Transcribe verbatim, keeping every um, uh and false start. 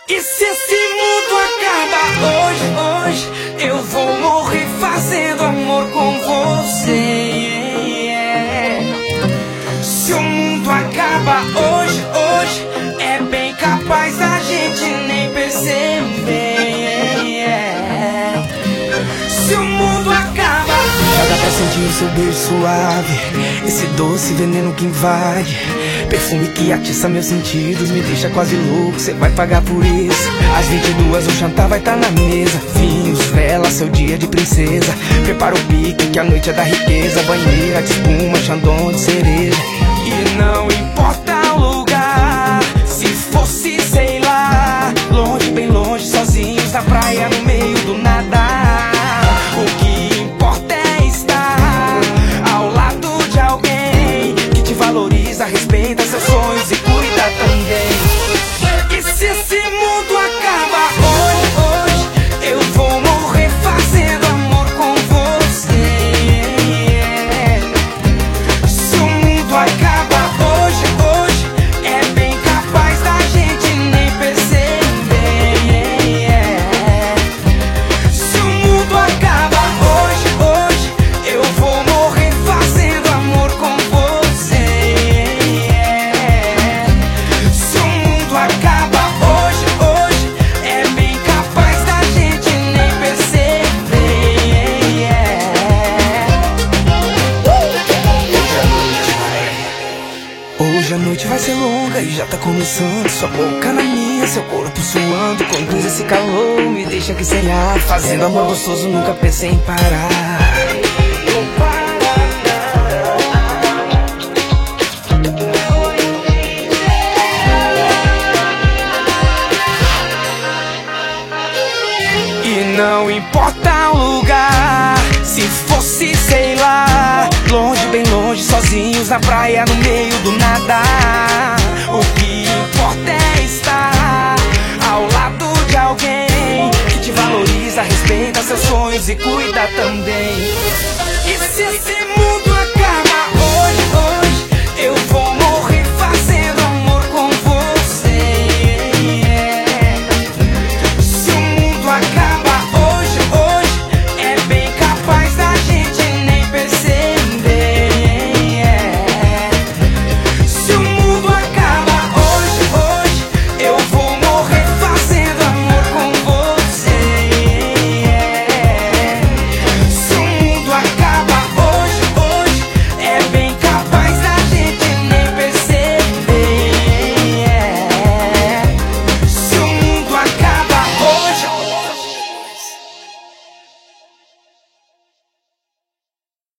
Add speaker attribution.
Speaker 1: E se esse mundo acaba hoje, hoje, eu vou morrer fazendo amor com você. Se o mundo acaba hoje, hoje, é bem capaz da gente nem perceber. Se o mundo acaba, já dá pra sentir o seu beijo suave, esse doce veneno que invade, perfume que atiça meus sentidos, me deixa quase louco, cê vai pagar por isso. Às vinte e duas o jantar vai tá na mesa, vinhos, vela, seu dia de princesa. Prepara o pique que a noite é da riqueza, banheira de espuma, chandon de cereja. E não importa o lugar, se fosse, sei lá, longe, bem longe, sozinhos na praia, no meio do nada. O que importa é estar ao lado de alguém que te valoriza, respeita seus sonhos e cuida também. E se esse mundo acaba hoje, hoje, eu vou morrer fazendo amor com você. Se o mundo acaba hoje, hoje, é bem capaz da gente nem perceber. Se o mundo acaba hoje, hoje, eu vou morrer fazendo amor com você. Se o mundo acaba hoje, hoje, é bem capaz da gente nem perceber. Hoje a noite vai ser longa e já tá começando. Sua boca na minha, seu corpo suando, conduz esse calor, me deixa que sem ar, fazendo amor gostoso, nunca pensei em parar. E não importa o lugar, se fosse, sei lá, longe, bem longe, sozinhos na praia, no meio do nada. O que importa é estar ao lado de alguém que te valoriza, respeita seus sonhos e cuida também. E se esse mundo acaba hoje,